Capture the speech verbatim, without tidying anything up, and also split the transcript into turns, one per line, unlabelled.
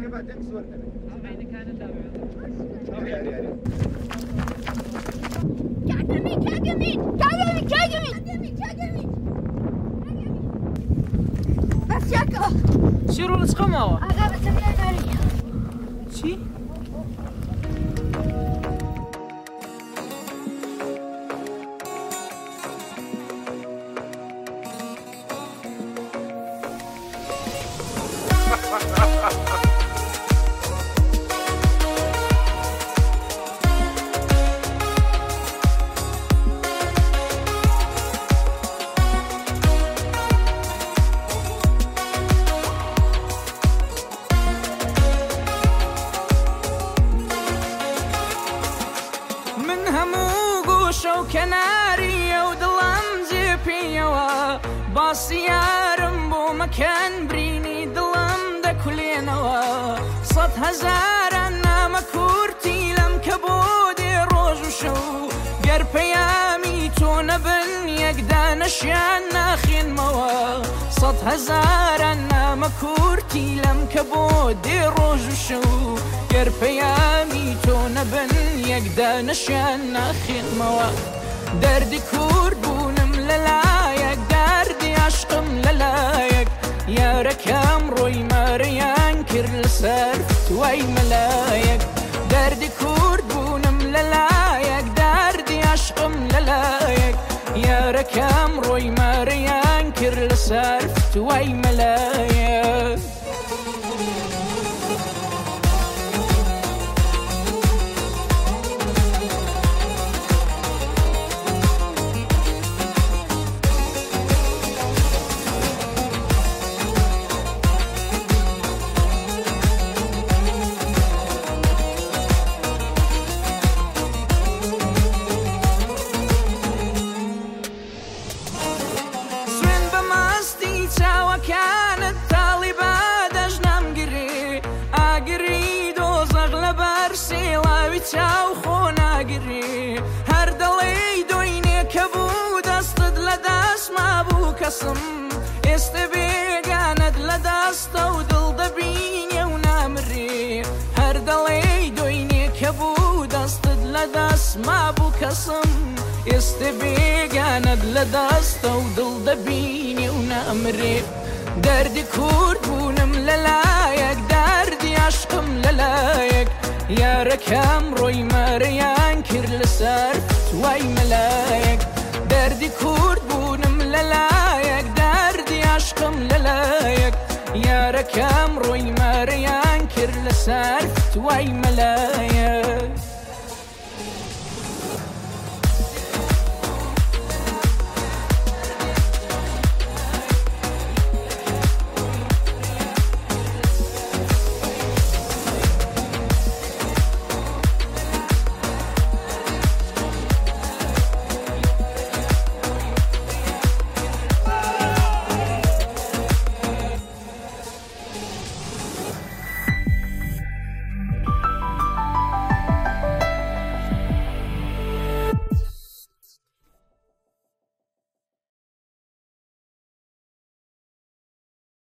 شروع الاسقمة چی؟
كناري ودلم زيبيوا باسيارم بو مكان بريني دلم دا كلينوا صد هزار انا مكورتي لم كبودي روج وشو قر بيامي تونبن يقدا نشيان ناخين موا صد هزار انا مكورتي لم كبودي روج وشو قر بيامي تونبن يقدا نشيان ناخين موا دردي كورد بونم للايك دردي عشقم للايك يا ركام روي ماريان كر لسرف توي ملايك دردي كورد بونم للايك دردي عشقم للايك يا ركام روي ماريان كر لسرف توي ملايك كانت طالبة دجنم قري أقري دوز أغلب أرسي لاوي تاو خونا قري هر دلي دويني كبود أصطد لداس ما بو كسم استبي قاند لداس تودل دبيني ونامري هر دلي دويني كبود أصطد لداس ما بو كسم استبي قاند لداس تودل دبيني ونامري دردي كورد بونم للايك دردي عشقم للايك يا ركام روي ماريان كر لسرف توي ملايك دردي كورد بونم للايك دردي عشقم للايك يا ركام روي ماريان كر لسرف توي ملايك